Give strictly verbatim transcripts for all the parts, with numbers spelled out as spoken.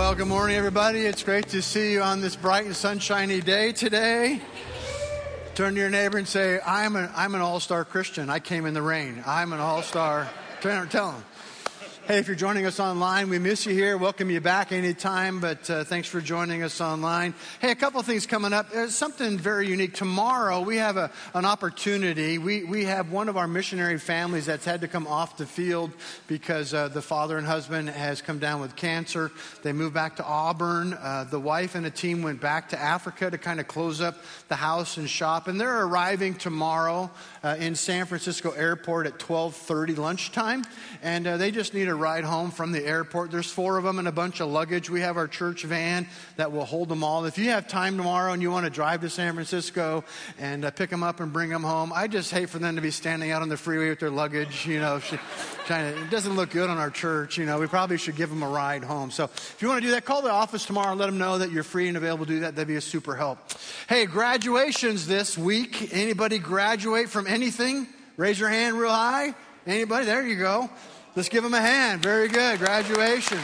Well, good morning, everybody. It's great to see you on this bright and sunshiny day today. Turn to your neighbor and say, I'm an, I'm an all-star Christian. I came in the rain. I'm an all-star. Tell them. Hey, if you're joining us online, we miss you here. Welcome you back anytime, but uh, thanks for joining us online. Hey, a couple of things coming up. There's something very unique. Tomorrow, we have a, an opportunity. We, we have one of our missionary families that's had to come off the field because uh, the father and husband has come down with cancer. They moved back to Auburn. Uh, the wife and the team went back to Africa to kind of close up the house and shop, and they're arriving tomorrow uh, in San Francisco Airport at twelve thirty lunchtime, and uh, they just need a ride home from the airport. There's four of them and a bunch of luggage. We have our church van that will hold them all. If you have time tomorrow and you want to drive to San Francisco and uh, pick them up and bring them home, I just hate for them to be standing out on the freeway with their luggage. You know, trying to, it doesn't look good on our church. You know, we probably should give them a ride home. So if you want to do that, call the office tomorrow and let them know that you're free and available to do that. That'd be a super help. Hey, graduations this week. Anybody graduate from anything? Raise your hand real high. Anybody? There you go. Let's give them a hand. Very good. Graduations.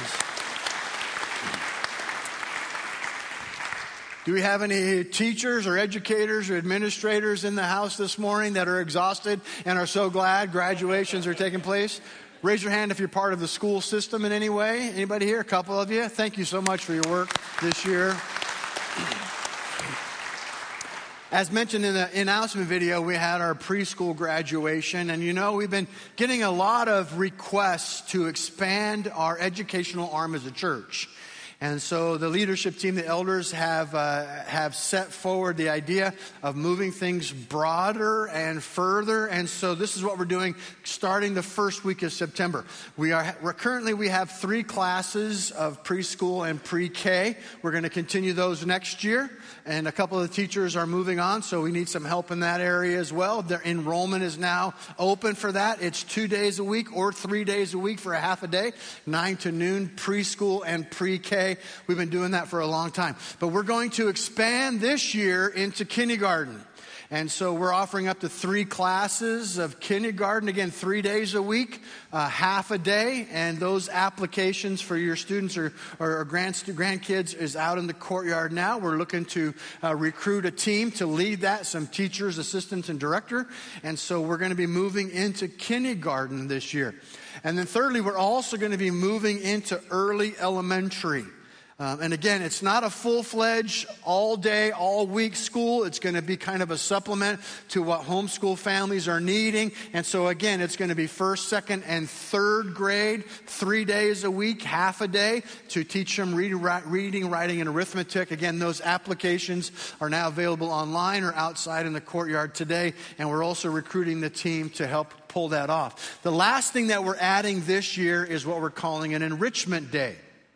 Do we have any teachers or educators or administrators in the house this morning that are exhausted and are so glad graduations are taking place? Raise your hand if you're part of the school system in any way. Anybody here? A couple of you. Thank you so much for your work this year. As mentioned in the announcement video, we had our preschool graduation, and you know, we've been getting a lot of requests to expand our educational arm as a church. And so the leadership team, the elders, have uh, have set forward the idea of moving things broader and further. And so this is what we're doing starting the first week of September. We are we're currently we have three classes of preschool and pre-K. We're going to continue those next year. And a couple of the teachers are moving on, so we need some help in that area as well. Their enrollment is now open for that. It's two days a week or three days a week for a half a day, nine to noon, preschool and pre-K. We've been doing that for a long time. But we're going to expand this year into kindergarten. And so we're offering up to three classes of kindergarten, again, three days a week, uh, half a day. And those applications for your students or, or grand, grandkids is out in the courtyard now. We're looking to uh, recruit a team to lead that, some teachers, assistants, and director. And so we're going to be moving into kindergarten this year. And then thirdly, we're also going to be moving into early elementary. Um, and again, it's not a full-fledged, all-day, all-week school. It's going to be kind of a supplement to what homeschool families are needing. And so again, it's going to be first, second, and third grade, three days a week, half a day, to teach them read, reading, writing, and arithmetic. Again, those applications are now available online or outside in the courtyard today. And we're also recruiting the team to help pull that off. The last thing that we're adding this year is what we're calling an enrichment day.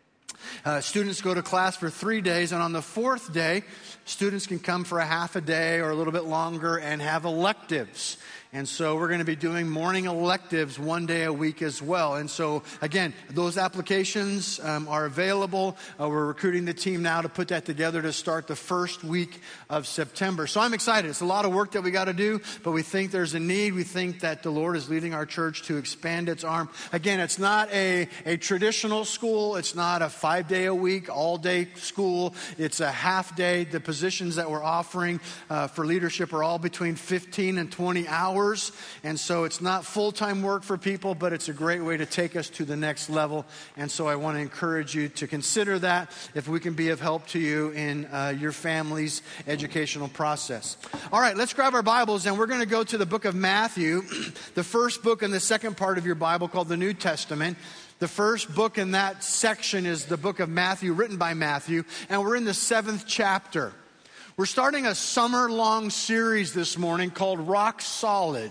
Uh, students go to class for three days, and on the fourth day, students can come for a half a day or a little bit longer and have electives. And so we're going to be doing morning electives one day a week as well. And so, again, those applications um, are available. Uh, we're recruiting the team now to put that together to start the first week of September. So I'm excited. It's a lot of work that we got to do, but we think there's a need. We think that the Lord is leading our church to expand its arm. Again, it's not a, a traditional school. It's not a five-day-a-week, all-day school. It's a half-day. The positions that we're offering uh, for leadership are all between fifteen and twenty hours. And so it's not full-time work for people, but it's a great way to take us to the next level. And so I want to encourage you to consider that if we can be of help to you in uh, your family's educational process. All right, let's grab our Bibles, and we're going to go to the book of Matthew, the first book in the second part of your Bible called the New Testament. The first book in that section is the book of Matthew, written by Matthew, and we're in the seventh chapter. We're starting a summer-long series this morning called Rock Solid.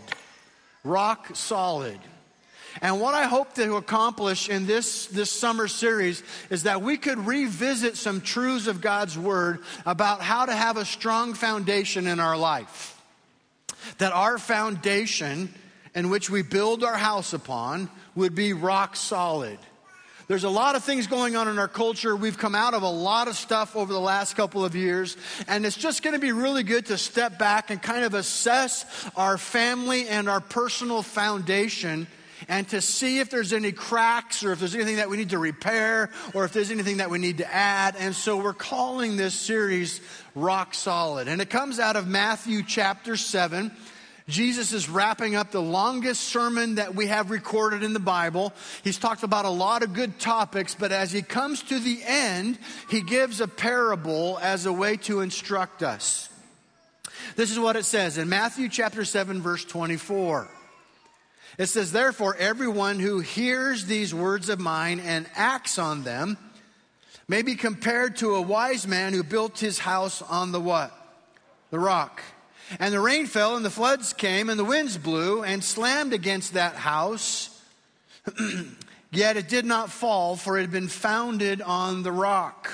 Rock Solid. And what I hope to accomplish in this, this summer series is that we could revisit some truths of God's Word about how to have a strong foundation in our life. That our foundation in which we build our house upon would be rock solid. There's a lot of things going on in our culture. We've come out of a lot of stuff over the last couple of years. And it's just going to be really good to step back and kind of assess our family and our personal foundation and to see if there's any cracks or if there's anything that we need to repair or if there's anything that we need to add. And so we're calling this series Rock Solid. And it comes out of Matthew chapter seven. Jesus is wrapping up the longest sermon that we have recorded in the Bible. He's talked about a lot of good topics, but as he comes to the end, he gives a parable as a way to instruct us. This is what it says in Matthew chapter seven, verse twenty-four. It says, "Therefore, everyone who hears these words of mine and acts on them may be compared to a wise man who built his house on the what? The rock. And the rain fell, and the floods came, and the winds blew and slammed against that house. Yet it did not fall, for it had been founded on the rock."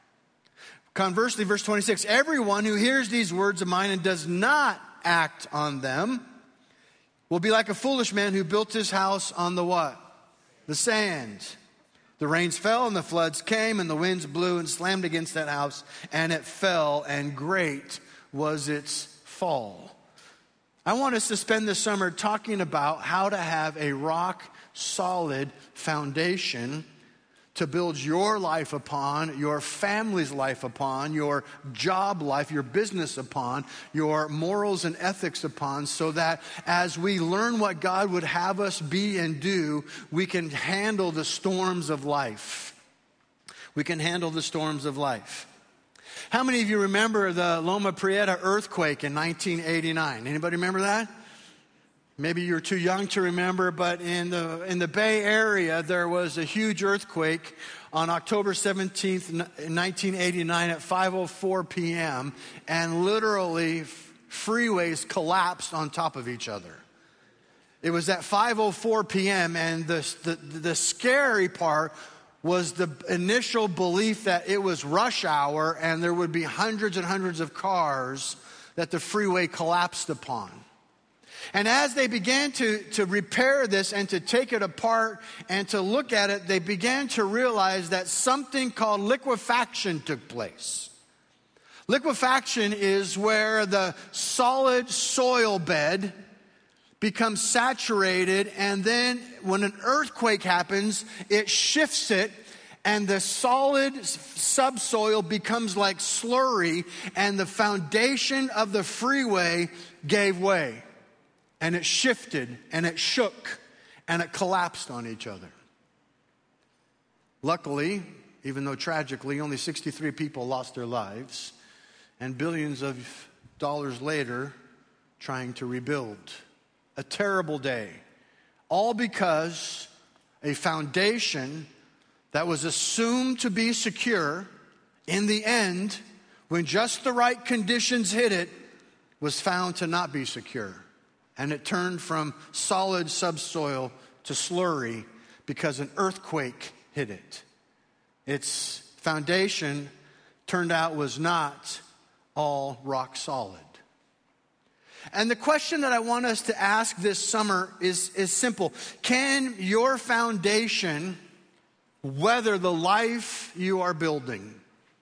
Conversely, verse twenty-six, "Everyone who hears these words of mine and does not act on them will be like a foolish man who built his house on the what? The sand. The rains fell, and the floods came, and the winds blew and slammed against that house, and it fell, and great was its fall." I want us to spend this summer talking about how to have a rock solid foundation to build your life upon, your family's life upon, your job life, your business upon, your morals and ethics upon, so that as we learn what God would have us be and do, we can handle the storms of life. We can handle the storms of life. How many of you remember the Loma Prieta earthquake in nineteen eighty-nine? Anybody remember that? Maybe you're too young to remember, but in the in the Bay Area, there was a huge earthquake on October seventeenth, nineteen eighty-nine at five oh four p.m., and literally freeways collapsed on top of each other. It was at five oh four p.m., and the, the, the scary part was the initial belief that it was rush hour and there would be hundreds and hundreds of cars that the freeway collapsed upon. And as they began to, to repair this and to take it apart and to look at it, they began to realize that something called liquefaction took place. Liquefaction is where the solid soil bed becomes saturated, and then when an earthquake happens, it shifts it, and the solid subsoil becomes like slurry, and the foundation of the freeway gave way, and it shifted, and it shook, and it collapsed on each other. Luckily, even though tragically, only sixty-three people lost their lives, and billions of dollars later, trying to rebuild. A terrible day, all because a foundation that was assumed to be secure, in the end, when just the right conditions hit it, was found to not be secure. And it turned from solid subsoil to slurry because an earthquake hit it. Its foundation turned out was not all rock solid. And the question that I want us to ask this summer is, is simple. Can your foundation weather the life you are building?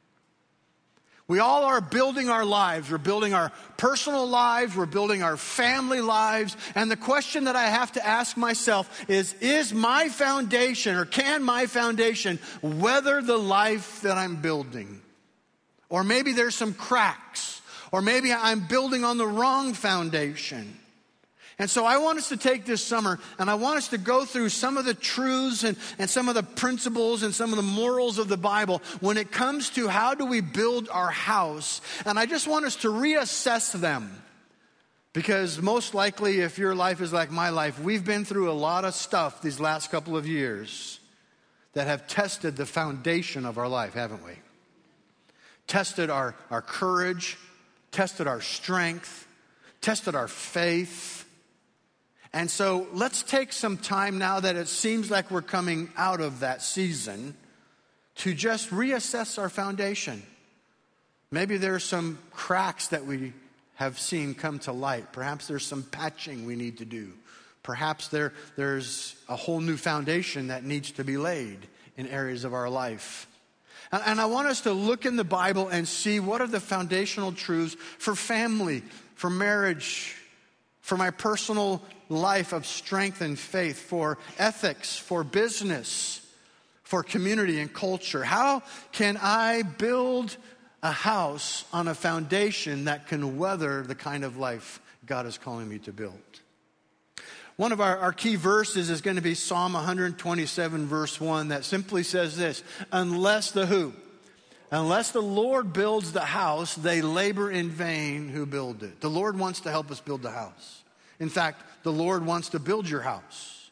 We all are building our lives. We're building our personal lives. We're building our family lives. And the question that I have to ask myself is, is my foundation, or can my foundation weather the life that I'm building? Or maybe there's some cracks. Or maybe I'm building on the wrong foundation. And so I want us to take this summer and I want us to go through some of the truths and, and some of the principles and some of the morals of the Bible when it comes to how do we build our house. And I just want us to reassess them. Because most likely, if your life is like my life, we've been through a lot of stuff these last couple of years that have tested the foundation of our life, haven't we? Tested our, our courage, tested our strength, tested our faith. And so let's take some time now that it seems like we're coming out of that season to just reassess our foundation. Maybe there are some cracks that we have seen come to light. Perhaps there's some patching we need to do. Perhaps there, there's a whole new foundation that needs to be laid in areas of our life. And I want us to look in the Bible and see what are the foundational truths for family, for marriage, for my personal life of strength and faith, for ethics, for business, for community and culture? How can I build a house on a foundation that can weather the kind of life God is calling me to build? One of our, our key verses is going to be Psalm one twenty-seven, verse one, that simply says this: unless the who? Unless the Lord builds the house, they labor in vain who build it. The Lord wants to help us build the house. In fact, the Lord wants to build your house.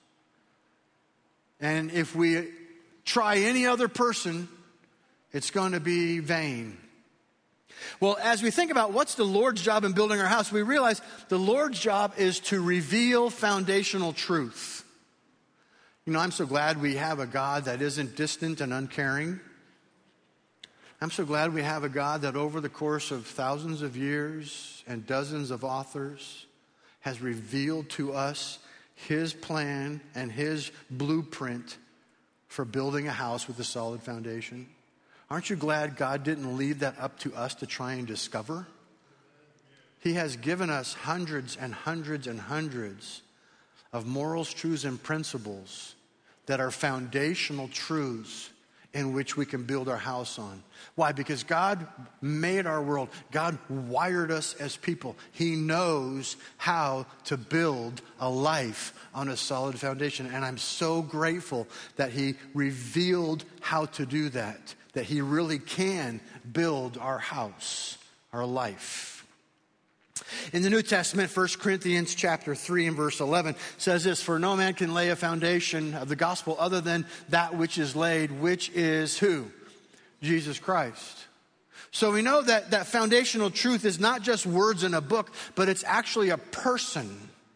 And if we try any other person, it's going to be vain. Well, as we think about what's the Lord's job in building our house, we realize the Lord's job is to reveal foundational truth. You know, I'm so glad we have a God that isn't distant and uncaring. I'm so glad we have a God that over the course of thousands of years and dozens of authors has revealed to us His plan and His blueprint for building a house with a solid foundation. Aren't you glad God didn't leave that up to us to try and discover? He has given us hundreds and hundreds and hundreds of morals, truths, and principles that are foundational truths in which we can build our house on. Why? Because God made our world. God wired us as people. He knows how to build a life on a solid foundation. And I'm so grateful that He revealed how to do that, that He really can build our house, our life. In the New Testament, First Corinthians chapter three and verse eleven says this: for no man can lay a foundation of the gospel other than that which is laid, which is who? Jesus Christ. So we know that that foundational truth is not just words in a book, but it's actually a person.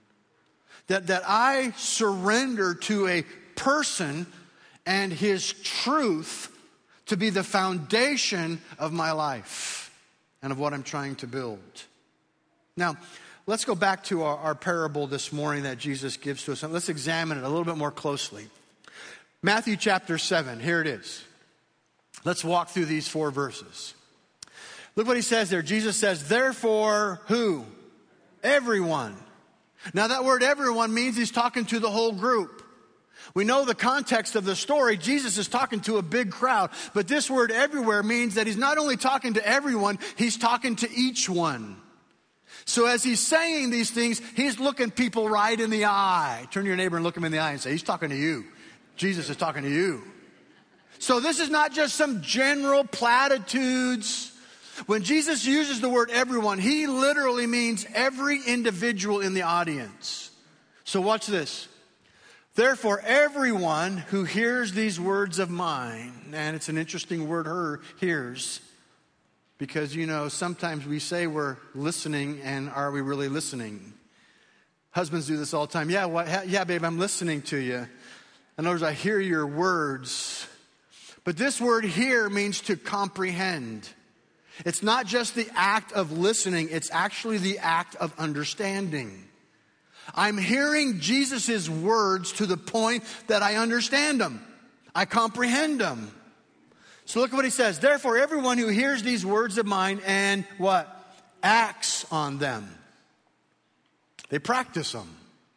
That, that I surrender to a person and His truth to be the foundation of my life and of what I'm trying to build. Now, let's go back to our, our parable this morning that Jesus gives to us, and let's examine it a little bit more closely. Matthew chapter seven, here it is. Let's walk through these four verses. Look what He says there. Jesus says, therefore, who? Everyone. Now that word everyone means He's talking to the whole group. We know the context of the story. Jesus is talking to a big crowd. But this word everywhere means that He's not only talking to everyone, He's talking to each one. So as He's saying these things, He's looking people right in the eye. Turn to your neighbor and look him in the eye and say, He's talking to you. Jesus is talking to you. So this is not just some general platitudes. When Jesus uses the word everyone, He literally means every individual in the audience. So watch this. Therefore, everyone who hears these words of mine, and it's an interesting word, her hears, because, you know, sometimes we say we're listening, and are we really listening? Husbands do this all the time. Yeah, what, yeah, babe, I'm listening to you. In other words, I hear your words. But this word hear means to comprehend. It's not just the act of listening, it's actually the act of understanding. I'm hearing Jesus' words to the point that I understand them. I comprehend them. So look at what He says. Therefore, everyone who hears these words of mine and what? Acts on them. They practice them.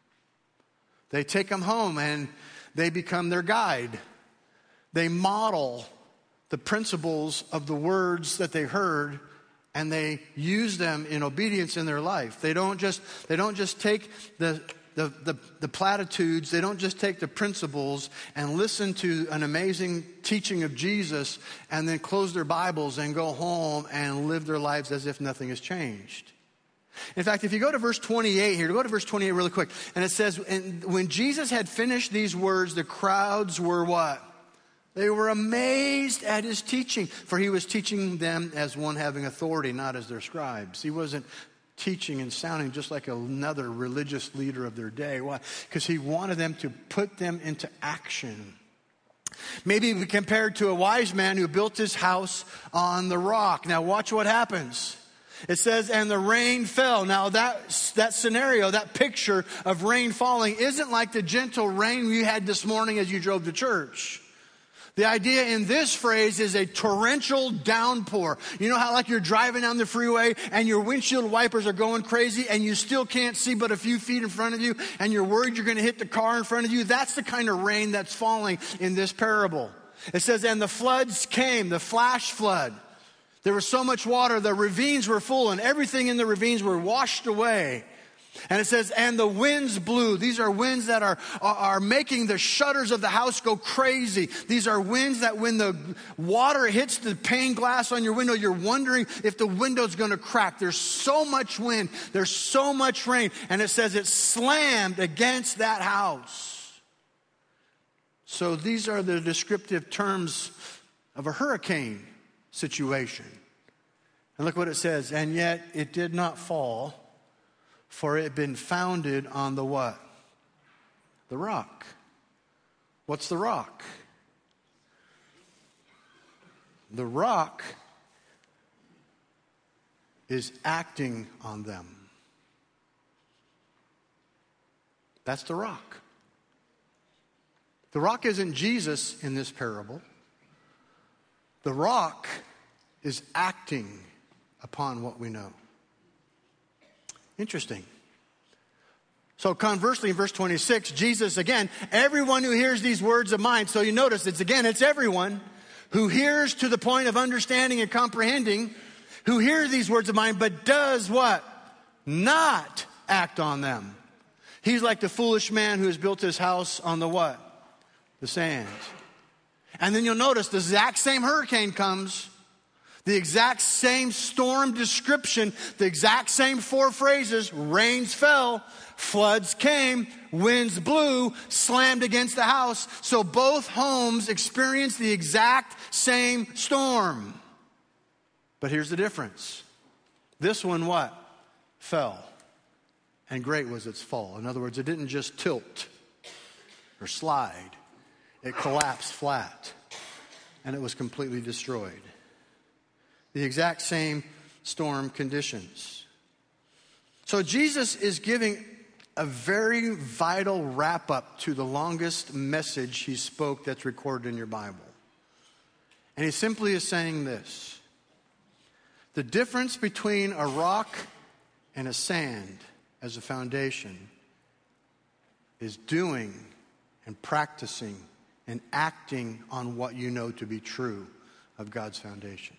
They take them home and they become their guide. They model the principles of the words that they heard, and they use them in obedience in their life. They don't just, they don't just take the, the, the, the platitudes, they don't just take the principles and listen to an amazing teaching of Jesus and then close their Bibles and go home and live their lives as if nothing has changed. In fact, if you go to verse twenty-eight here, go to verse twenty-eight really quick, and it says, and when Jesus had finished these words, the crowds were what? They were amazed at His teaching, for He was teaching them as one having authority, not as their scribes. He wasn't teaching and sounding just like another religious leader of their day. Why? Because He wanted them to put them into action. Maybe we compared to a wise man who built his house on the rock. Now watch what happens. It says, and the rain fell. Now that, that scenario, that picture of rain falling isn't like the gentle rain you had this morning as you drove to church. The idea in this phrase is a torrential downpour. You know how like you're driving down the freeway and your windshield wipers are going crazy and you still can't see but a few feet in front of you and you're worried you're going to hit the car in front of you? That's the kind of rain that's falling in this parable. It says, and the floods came, the flash flood. There was so much water, the ravines were full and everything in the ravines were washed away. And it says, and the winds blew. These are winds that are, are, are making the shutters of the house go crazy. These are winds that when the water hits the pane glass on your window, you're wondering if the window's going to crack. There's so much wind. There's so much rain. And it says it slammed against that house. So these are the descriptive terms of a hurricane situation. And look what it says. And yet it did not fall, for it had been founded on the what? The rock. What's the rock? The rock is acting on them. That's the rock. The rock isn't Jesus in this parable. The rock is acting upon what we know. Interesting. So conversely, in verse twenty-six, Jesus again, everyone who hears these words of mine, so you notice it's again, it's everyone who hears to the point of understanding and comprehending, who hears these words of mine, but does what? Not act on them. He's like the foolish man who has built his house on the what? The sand. And then you'll notice the exact same hurricane comes. The exact same storm description, the exact same four phrases, rains fell, floods came, winds blew, slammed against the house. So both homes experienced the exact same storm. But here's the difference. This one what? Fell. And great was its fall. In other words, it didn't just tilt or slide. It collapsed flat. And it was completely destroyed. The exact same storm conditions. So Jesus is giving a very vital wrap up to the longest message he spoke that's recorded in your Bible. And he simply is saying this. The difference between a rock and a sand as a foundation is doing and practicing and acting on what you know to be true of God's foundation.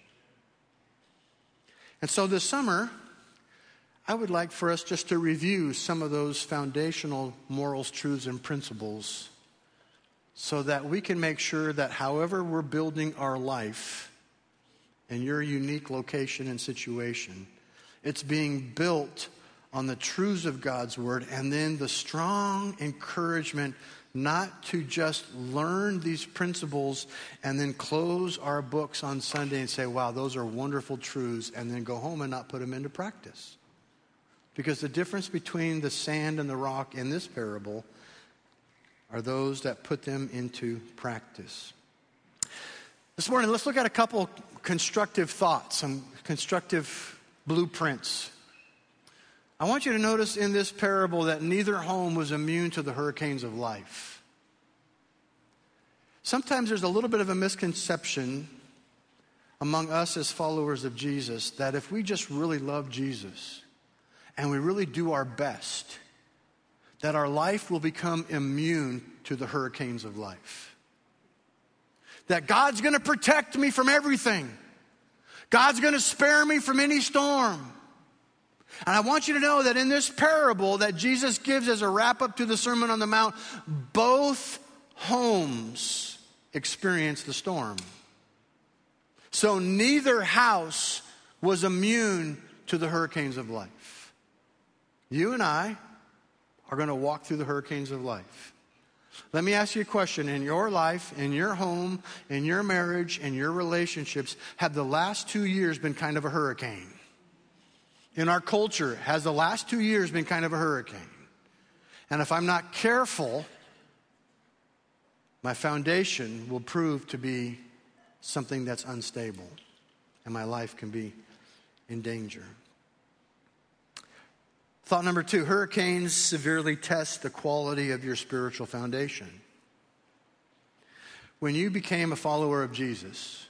And so this summer, I would like for us just to review some of those foundational morals, truths, and principles so that we can make sure that however we're building our life in your unique location and situation, it's being built on the truths of God's Word and then the strong encouragement not to just learn these principles and then close our books on Sunday and say, wow, those are wonderful truths, and then go home and not put them into practice. Because the difference between the sand and the rock in this parable are those that put them into practice. This morning, let's look at a couple constructive thoughts, some constructive blueprints. I want you to notice in this parable that neither home was immune to the hurricanes of life. Sometimes there's a little bit of a misconception among us as followers of Jesus that if we just really love Jesus and we really do our best, that our life will become immune to the hurricanes of life. That God's going to protect me from everything. God's going to spare me from any storm. And I want you to know that in this parable that Jesus gives as a wrap up to the Sermon on the Mount, both homes experienced the storm. So neither house was immune to the hurricanes of life. You and I are going to walk through the hurricanes of life. Let me ask you a question. In your life, in your home, in your marriage, in your relationships, have the last two years been kind of a hurricane? In our culture, has the last two years been kind of a hurricane? And if I'm not careful, my foundation will prove to be something that's unstable, and my life can be in danger. Thought number two, hurricanes severely test the quality of your spiritual foundation. When you became a follower of Jesus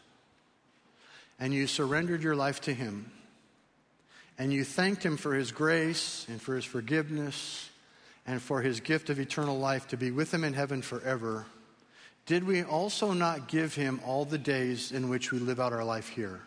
and you surrendered your life to him and you thanked him for his grace and for his forgiveness and for his gift of eternal life to be with him in heaven forever, did we also not give him all the days in which we live out our life here?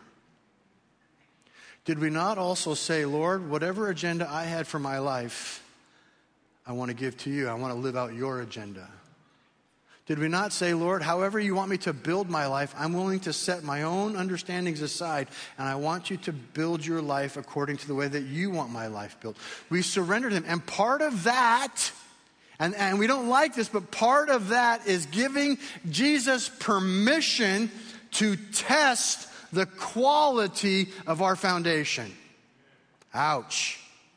Did we not also say, Lord, whatever agenda I had for my life, I want to give to you. I want to live out your agenda. Did we not say, Lord, however you want me to build my life, I'm willing to set my own understandings aside, and I want you to build your life according to the way that you want my life built. We surrendered him. And part of that, and, and we don't like this, but part of that is giving Jesus permission to test the quality of our foundation. Ouch.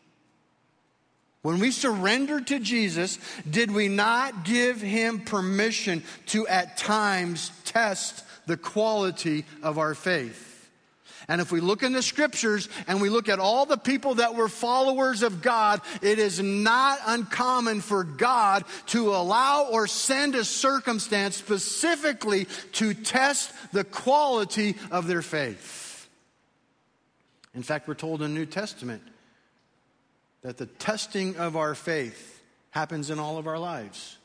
When we surrendered to Jesus, did we not give him permission to at times test the quality of our faith? And if we look in the scriptures and we look at all the people that were followers of God, it is not uncommon for God to allow or send a circumstance specifically to test the quality of their faith. In fact, we're told in the New Testament that the testing of our faith happens in all of our lives.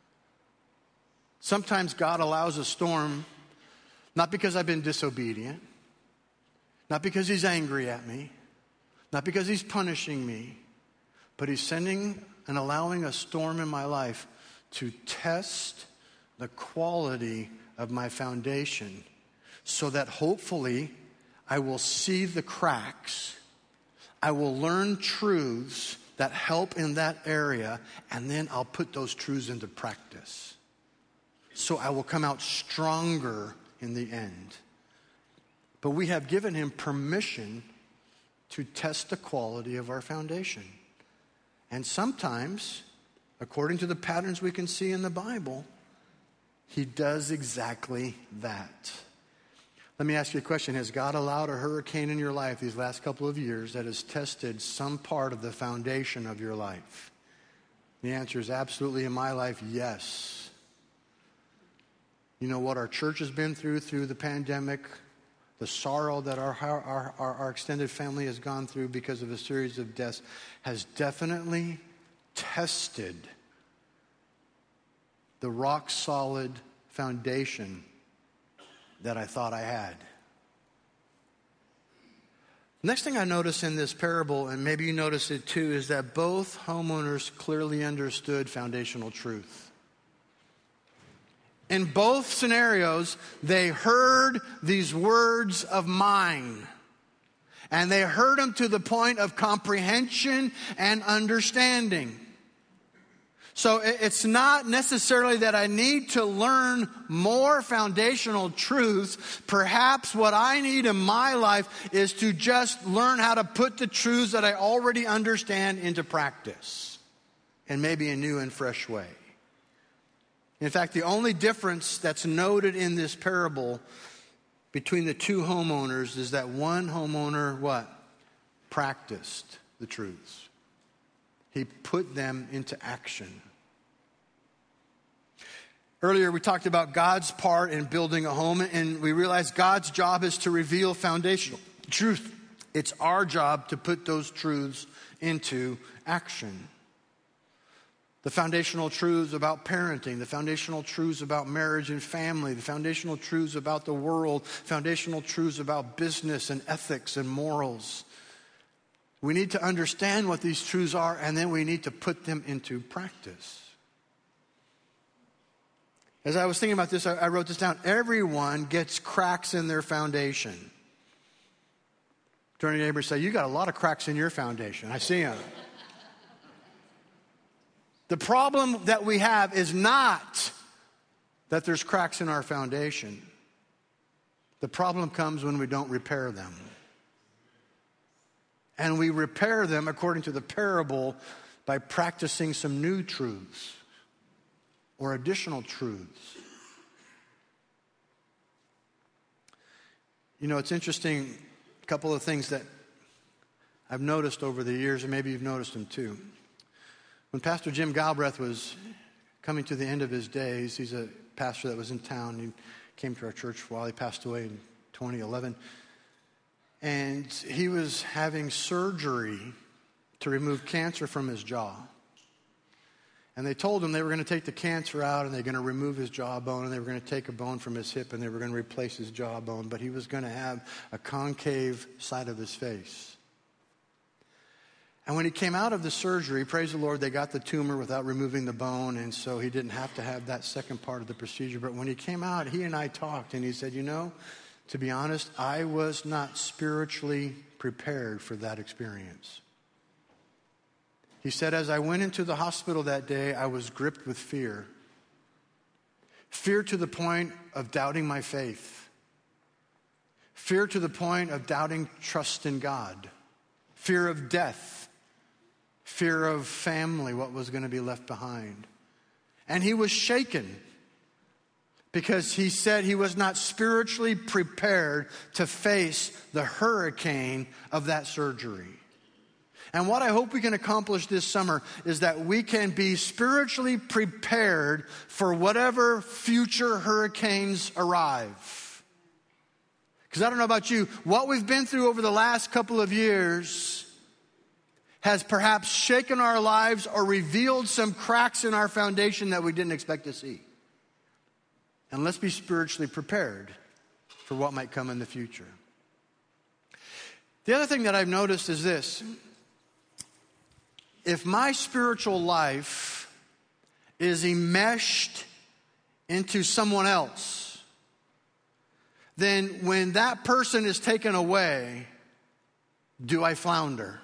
Sometimes God allows a storm, not because I've been disobedient, not because he's angry at me, not because he's punishing me, but he's sending and allowing a storm in my life to test the quality of my foundation so that hopefully I will see the cracks. I will learn truths that help in that area, and then I'll put those truths into practice. So I will come out stronger in the end. But we have given him permission to test the quality of our foundation. And sometimes, according to the patterns we can see in the Bible, he does exactly that. Let me ask you a question. Has God allowed a hurricane in your life these last couple of years that has tested some part of the foundation of your life? The answer is absolutely, in my life, yes. You know what our church has been through through the pandemic, the sorrow that our, our, our, our extended family has gone through because of a series of deaths has definitely tested the rock-solid foundation that I thought I had. Next thing I notice in this parable, and maybe you notice it too, is that both homeowners clearly understood foundational truth. In both scenarios, they heard these words of mine. And they heard them to the point of comprehension and understanding. So it's not necessarily that I need to learn more foundational truths. Perhaps what I need in my life is to just learn how to put the truths that I already understand into practice. And maybe a new and fresh way. In fact, the only difference that's noted in this parable between the two homeowners is that one homeowner, what? Practiced the truths. He put them into action. Earlier we talked about God's part in building a home, and we realized God's job is to reveal foundational truth. It's our job to put those truths into action. The foundational truths about parenting, the foundational truths about marriage and family, the foundational truths about the world, foundational truths about business and ethics and morals. We need to understand what these truths are, and then we need to put them into practice. As I was thinking about this, I wrote this down. Everyone gets cracks in their foundation. Turn to your neighbor and say, you got a lot of cracks in your foundation. I see them. The problem that we have is not that there's cracks in our foundation. The problem comes when we don't repair them. And we repair them, according to the parable, by practicing some new truths or additional truths. You know, it's interesting, a couple of things that I've noticed over the years, and maybe you've noticed them too. When Pastor Jim Galbraith was coming to the end of his days, he's a pastor that was in town. He came to our church for a while. He passed away in twenty eleven. And he was having surgery to remove cancer from his jaw. And they told him they were going to take the cancer out and they were going to remove his jawbone and they were going to take a bone from his hip and they were going to replace his jawbone, but he was going to have a concave side of his face. And when he came out of the surgery, praise the Lord, they got the tumor without removing the bone, and so he didn't have to have that second part of the procedure. But when he came out, he and I talked, and he said, you know, to be honest, I was not spiritually prepared for that experience. He said, as I went into the hospital that day, I was gripped with fear. Fear to the point of doubting my faith. Fear to the point of doubting trust in God. Fear of death. Fear of family, what was going to be left behind. And he was shaken because he said he was not spiritually prepared to face the hurricane of that surgery. And what I hope we can accomplish this summer is that we can be spiritually prepared for whatever future hurricanes arrive. Because I don't know about you, what we've been through over the last couple of years has perhaps shaken our lives or revealed some cracks in our foundation that we didn't expect to see. And let's be spiritually prepared for what might come in the future. The other thing that I've noticed is this. If my spiritual life is enmeshed into someone else, then when that person is taken away, do I flounder?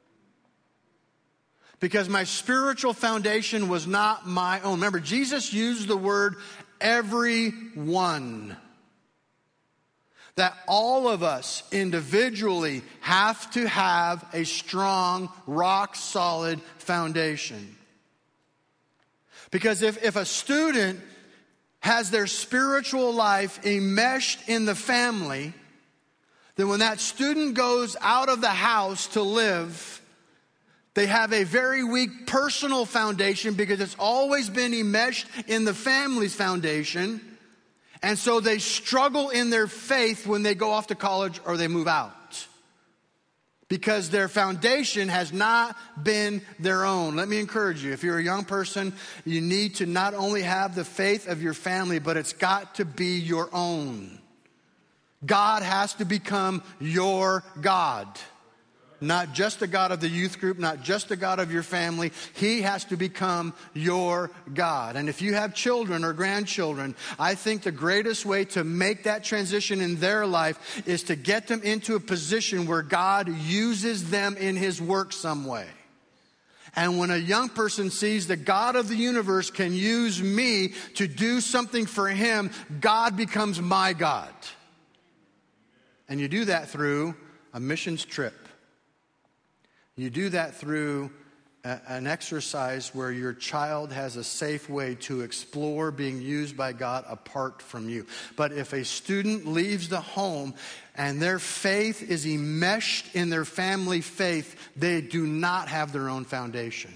Because my spiritual foundation was not my own. Remember, Jesus used the word everyone. That all of us individually have to have a strong, rock-solid foundation. Because if, if a student has their spiritual life enmeshed in the family, then when that student goes out of the house to live, they have a very weak personal foundation because it's always been enmeshed in the family's foundation. And so they struggle in their faith when they go off to college or they move out. Because their foundation has not been their own. Let me encourage you, if you're a young person, you need to not only have the faith of your family, but it's got to be your own. God has to become your God. Not just the God of the youth group, not just the God of your family. He has to become your God. And if you have children or grandchildren, I think the greatest way to make that transition in their life is to get them into a position where God uses them in His work some way. And when a young person sees the God of the universe can use me to do something for Him, God becomes my God. And you do that through a missions trip. You do that through a, an exercise where your child has a safe way to explore being used by God apart from you. But if a student leaves the home and their faith is enmeshed in their family faith, they do not have their own foundation.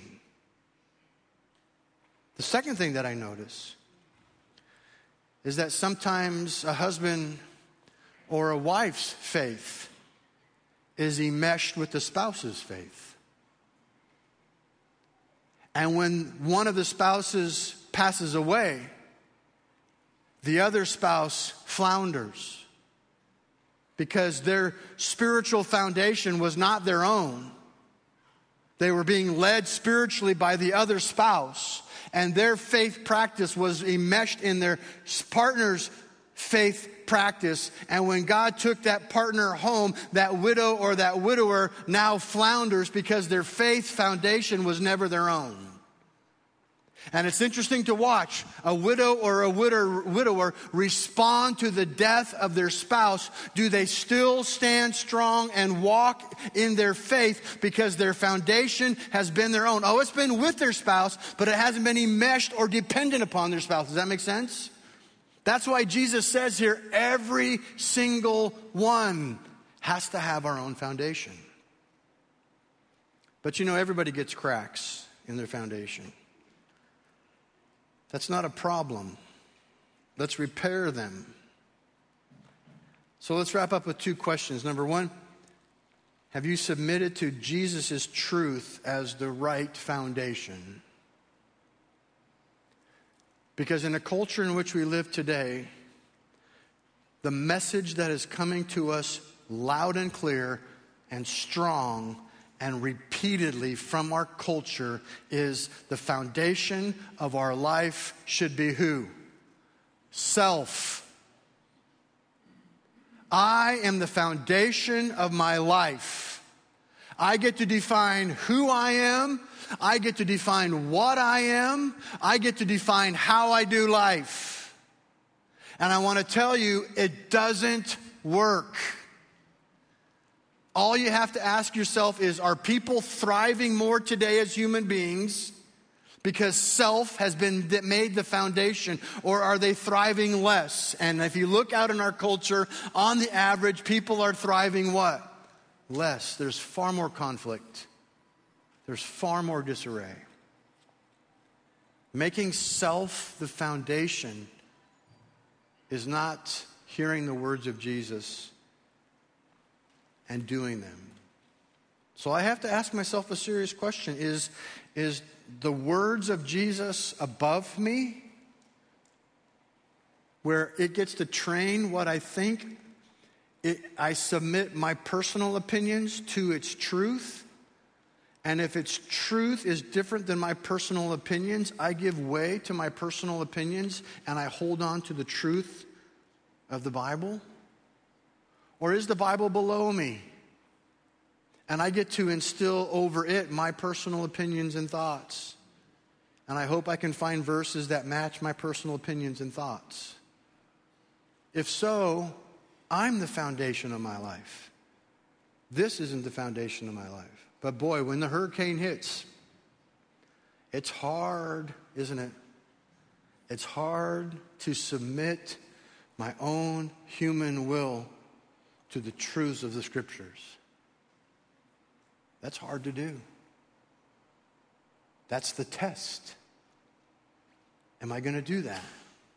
The second thing that I notice is that sometimes a husband or a wife's faith is enmeshed with the spouse's faith. And when one of the spouses passes away, the other spouse flounders because their spiritual foundation was not their own. They were being led spiritually by the other spouse, and their faith practice was enmeshed in their partner's faith practice. And when God took that partner home, that widow or that widower now flounders because their faith foundation was never their own. And it's interesting to watch a widow or a widower respond to the death of their spouse. Do they still stand strong and walk in their faith because their foundation has been their own? Oh, it's been with their spouse, but it hasn't been enmeshed or dependent upon their spouse. Does that make sense? That's why Jesus says here, every single one has to have our own foundation. But you know, everybody gets cracks in their foundation. That's not a problem. Let's repair them. So let's wrap up with two questions. Number one, have you submitted to Jesus' truth as the right foundation? Because in a culture in which we live today, the message that is coming to us loud and clear and strong and repeatedly from our culture is the foundation of our life should be who? Self. I am the foundation of my life. I get to define who I am. I get to define what I am. I get to define how I do life. And I want to tell you, it doesn't work. All you have to ask yourself is, are people thriving more today as human beings because self has been made the foundation, or are they thriving less? And if you look out in our culture, on the average, people are thriving what? Less. There's far more conflict. There's far more disarray. Making self the foundation is not hearing the words of Jesus and doing them. So I have to ask myself a serious question. Is, is the words of Jesus above me, where it gets to train what I think? It, I submit my personal opinions to its truth. And if its truth is different than my personal opinions, I give way to my personal opinions and I hold on to the truth of the Bible? Or is the Bible below me? And I get to instill over it my personal opinions and thoughts. And I hope I can find verses that match my personal opinions and thoughts. If so, I'm the foundation of my life. This isn't the foundation of my life. But boy, when the hurricane hits, it's hard, isn't it? It's hard to submit my own human will to the truths of the Scriptures. That's hard to do. That's the test. Am I going to do that?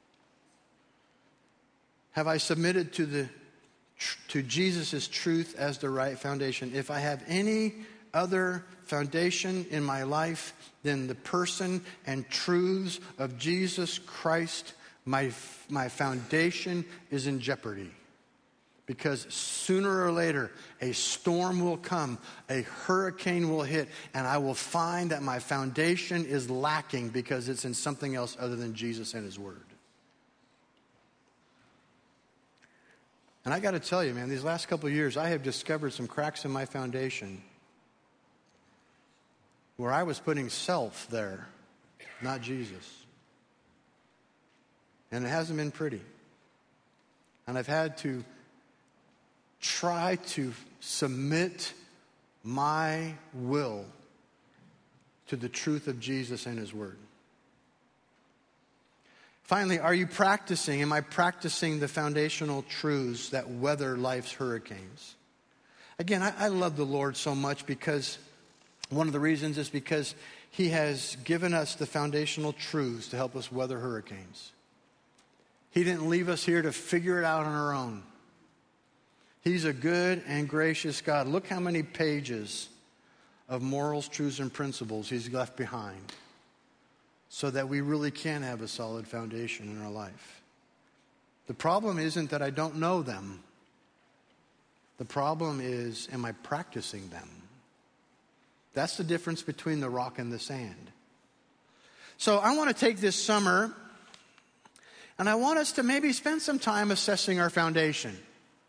Have I submitted to the to Jesus' truth as the right foundation? If I have any other foundation in my life than the person and truths of Jesus Christ, my, my foundation is in jeopardy. Because sooner or later, a storm will come, a hurricane will hit, and I will find that my foundation is lacking because it's in something else other than Jesus and His Word. And I got to tell you, man, these last couple of years, I have discovered some cracks in my foundation where I was putting self there, not Jesus. And it hasn't been pretty. And I've had to try to submit my will to the truth of Jesus and His Word. Finally, are you practicing, am I practicing the foundational truths that weather life's hurricanes? Again, I, I love the Lord so much because one of the reasons is because He has given us the foundational truths to help us weather hurricanes. He didn't leave us here to figure it out on our own. He's a good and gracious God. Look how many pages of morals, truths, and principles He's left behind so that we really can have a solid foundation in our life. The problem isn't that I don't know them. The problem is, am I practicing them? That's the difference between the rock and the sand. So I want to take this summer and I want us to maybe spend some time assessing our foundation.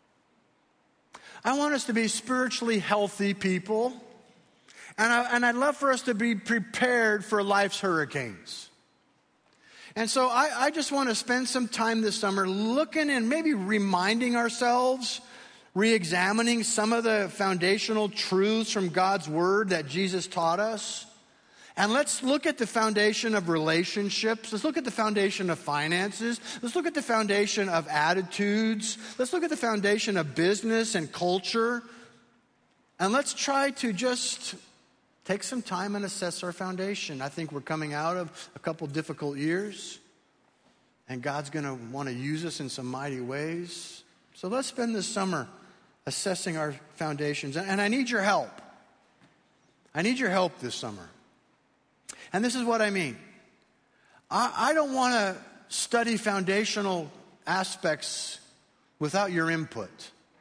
I want us to be spiritually healthy people. And, I, and I'd love for us to be prepared for life's hurricanes. And so I, I just want to spend some time this summer looking and maybe reminding ourselves, re-examining some of the foundational truths from God's Word that Jesus taught us. And let's look at the foundation of relationships. Let's look at the foundation of finances. Let's look at the foundation of attitudes. Let's look at the foundation of business and culture. And let's try to just take some time and assess our foundation. I think we're coming out of a couple difficult years. And God's going to want to use us in some mighty ways. So let's spend this summer assessing our foundations. And I need your help. I need your help this summer. And this is what I mean. I, I don't want to study foundational aspects without your input.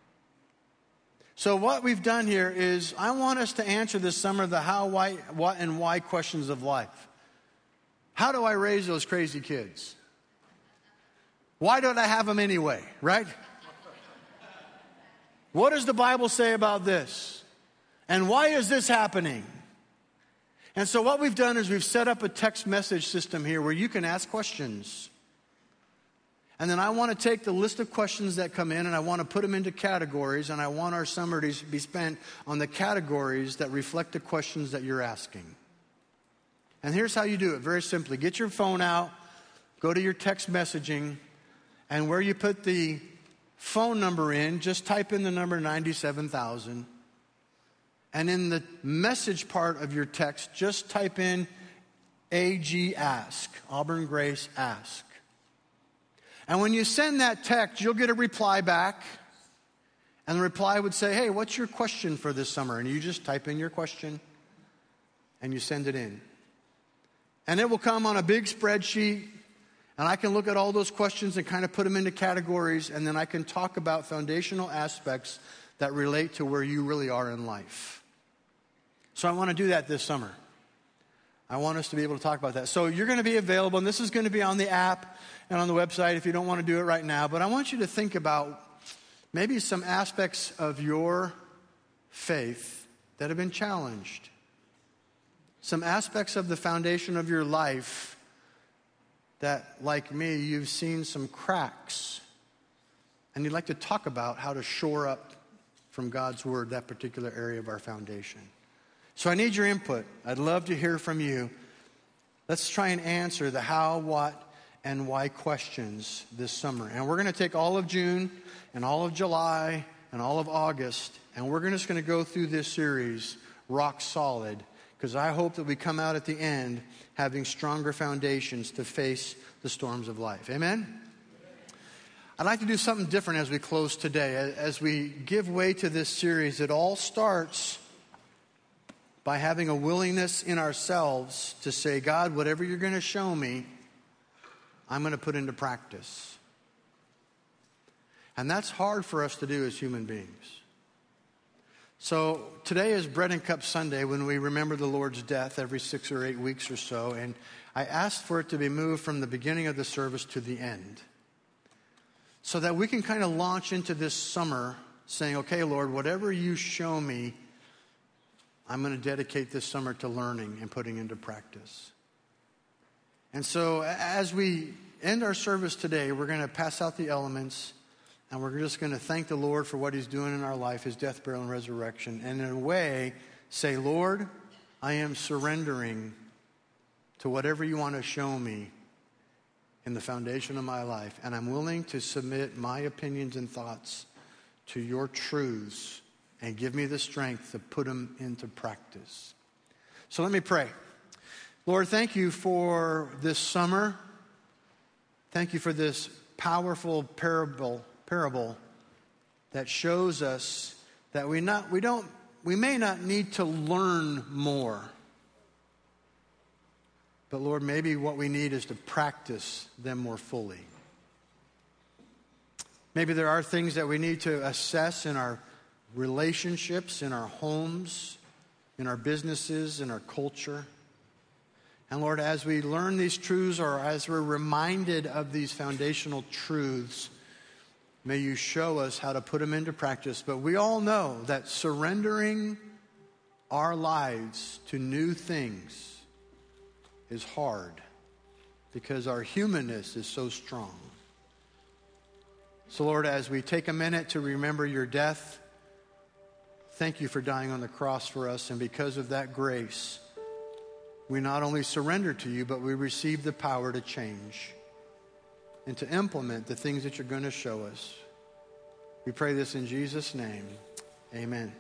So what we've done here is I want us to answer this summer the how, why, what, and why questions of life. How do I raise those crazy kids? Why don't I have them anyway, right? What does the Bible say about this? And why is this happening? And so what we've done is we've set up a text message system here where you can ask questions. And then I want to take the list of questions that come in and I want to put them into categories, and I want our summer to be spent on the categories that reflect the questions that you're asking. And here's how you do it, very simply. Get your phone out, go to your text messaging, and where you put the phone number in, just type in the number ninety-seven thousand. And in the message part of your text, just type in A G Ask, Auburn Grace Ask. And when you send that text, you'll get a reply back. And the reply would say, hey, what's your question for this summer? And you just type in your question and you send it in. And it will come on a big spreadsheet. And I can look at all those questions and kind of put them into categories. And then I can talk about foundational aspects that relate to where you really are in life. So I want to do that this summer. I want us to be able to talk about that. So you're going to be available, and this is going to be on the app and on the website if you don't want to do it right now. But I want you to think about maybe some aspects of your faith that have been challenged. Some aspects of the foundation of your life that, like me, you've seen some cracks. And you'd like to talk about how to shore up from God's Word that particular area of our foundation. So I need your input. I'd love to hear from you. Let's try and answer the how, what, and why questions this summer. And we're going to take all of June and all of July and all of August, and we're just going to go through this series rock solid, because I hope that we come out at the end having stronger foundations to face the storms of life. Amen? I'd like to do something different as we close today. As we give way to this series, it all starts by having a willingness in ourselves to say, God, whatever you're going to show me, I'm going to put into practice. And that's hard for us to do as human beings. So today is Bread and Cup Sunday, when we remember the Lord's death every six or eight weeks or so. And I asked for it to be moved from the beginning of the service to the end, so that we can kind of launch into this summer saying, okay, Lord, whatever you show me, I'm going to dedicate this summer to learning and putting into practice. And so as we end our service today, we're going to pass out the elements, and we're just going to thank the Lord for what he's doing in our life, his death, burial, and resurrection. And in a way, say, Lord, I am surrendering to whatever you want to show me in the foundation of my life. And I'm willing to submit my opinions and thoughts to your truths, and give me the strength to put them into practice. So let me pray. Lord, thank you for this summer. Thank you for this powerful parable, parable that shows us that we not we don't we may not need to learn more. But Lord, maybe what we need is to practice them more fully. Maybe there are things that we need to assess in our relationships, in our homes, in our businesses, in our culture. And Lord, as we learn these truths, or as we're reminded of these foundational truths, may you show us how to put them into practice. But we all know that surrendering our lives to new things is hard, because our humanness is so strong. So Lord, as we take a minute to remember your death, thank you for dying on the cross for us. And because of that grace, we not only surrender to you, but we receive the power to change and to implement the things that you're going to show us. We pray this in Jesus' name. Amen.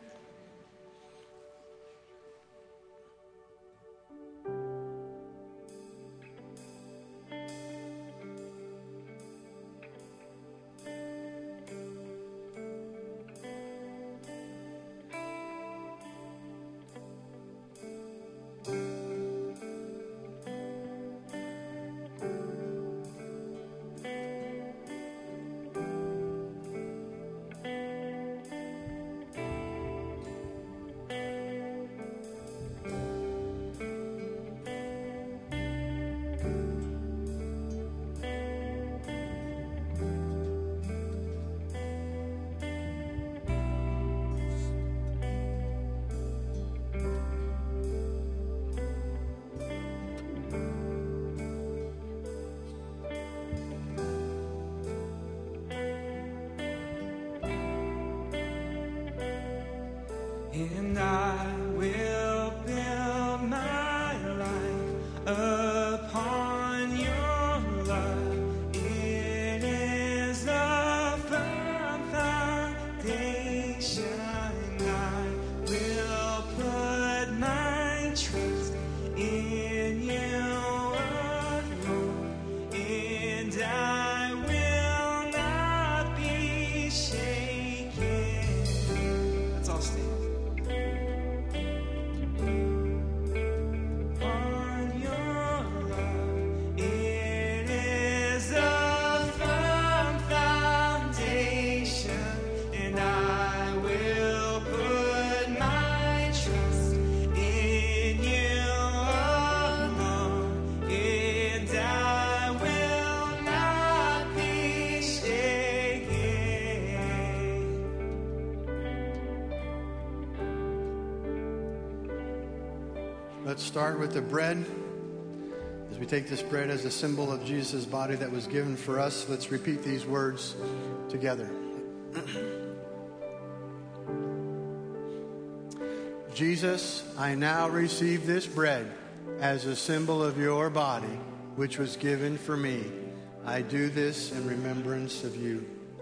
and I will build my life upon your love. It is a firm foundation. I will put my trust in you alone, and I will not be shaken. That's all, Steve. On your love, it is a firm foundation, and I will put my trust in you alone, and I will not be shaken. Let's start with the bread. As we take this bread as a symbol of Jesus' body that was given for us, let's repeat these words together. Jesus, I now receive this bread as a symbol of your body, which was given for me. I do this in remembrance of you.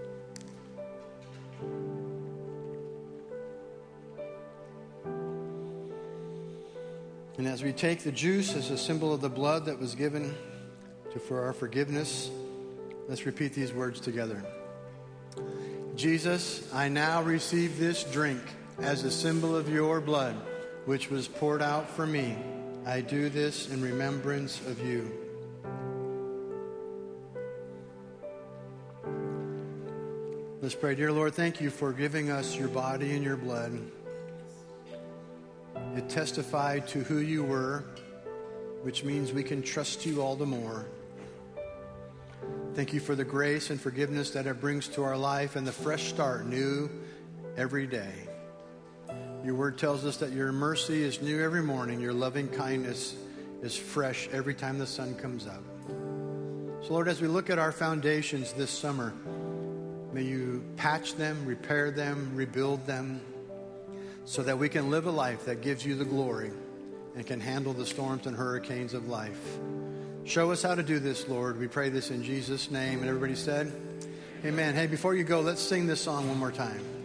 And as we take the juice as a symbol of the blood that was given to, for our forgiveness, let's repeat these words together. Jesus, I now receive this drink as a symbol of your blood, which was poured out for me. I do this in remembrance of you. Let's pray. Dear Lord, thank you for giving us your body and your blood. It testified to who you were, which means we can trust you all the more. Thank you for the grace and forgiveness that it brings to our life and the fresh start new every day. Your word tells us that your mercy is new every morning. Your loving kindness is fresh every time the sun comes up. So Lord, as we look at our foundations this summer, may you patch them, repair them, rebuild them, so that we can live a life that gives you the glory and can handle the storms and hurricanes of life. Show us how to do this, Lord. We pray this in Jesus' name. And everybody said, amen. Hey, before you go, let's sing this song one more time.